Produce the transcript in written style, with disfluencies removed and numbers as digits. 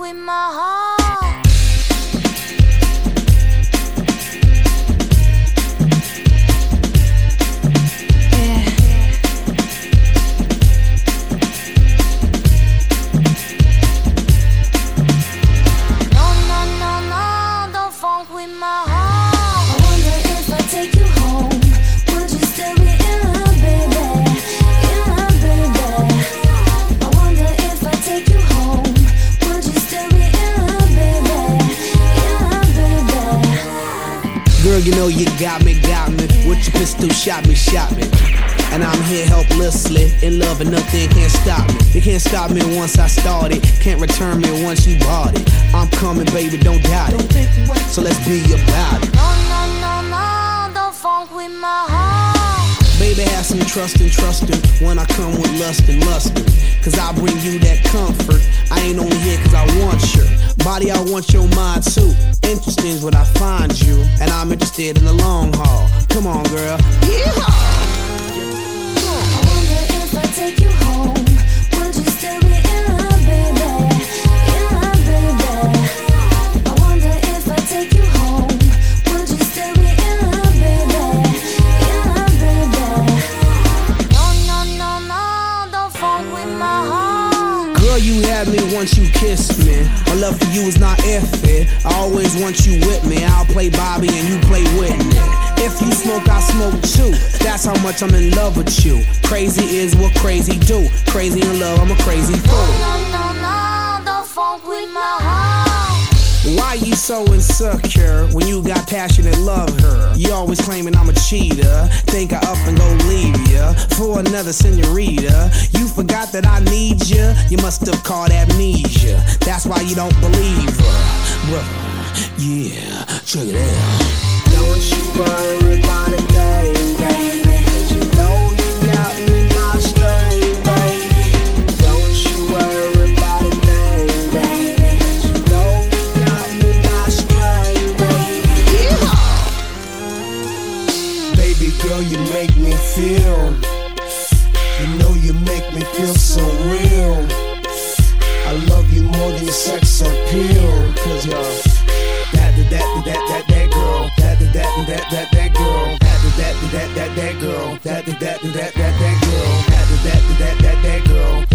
with my heart. Girl, you know you got me. With your pistol, shot me. And I'm here helplessly, in love and nothing can't stop me. You can't stop me once I started, can't return me once you bought it. I'm coming, baby, don't doubt it. So let's be about it. No, don't funk with my heart. Baby, have some trust when I come with lust and lustin'. Cause I bring you that comfort. I ain't only here cause I want your body, I want your mind too. Interesting is what I find you, and I'm interested in the long haul. Come on, girl. Yeehaw! I wonder if I take you home, would you still be in love, baby? In love, baby. I wonder if I take you home, would you still be in love, baby? In love, baby. No, don't funk with my heart. Girl, you had me once you kissed me. My love for you is not iffy. I always want you with me. I'll play Bobby and you play Whitney. If you smoke, I smoke too. That's how much I'm in love with you. Crazy is what crazy do. Crazy in love, I'm a crazy fool. No, don't funk with my heart. Why you so insecure when you got passion and love her? You always claiming I'm a cheater. Think I up and go leave ya for another senorita. You forgot that I need ya. You must have caught amnesia. That's why you don't believe her. Brother, yeah, check it out. Don't you worry about a thing, baby. 'Cause you know you got me my string, baby. Don't you worry about a thing, baby. 'Cause you know you got me my string, baby. Yeehaw! Baby girl, you make me feel. You know you make me feel so real. I love you more than your sex appeal. 'Cause you're that girl, that girl, that girl, that girl, that girl, that girl, that girl,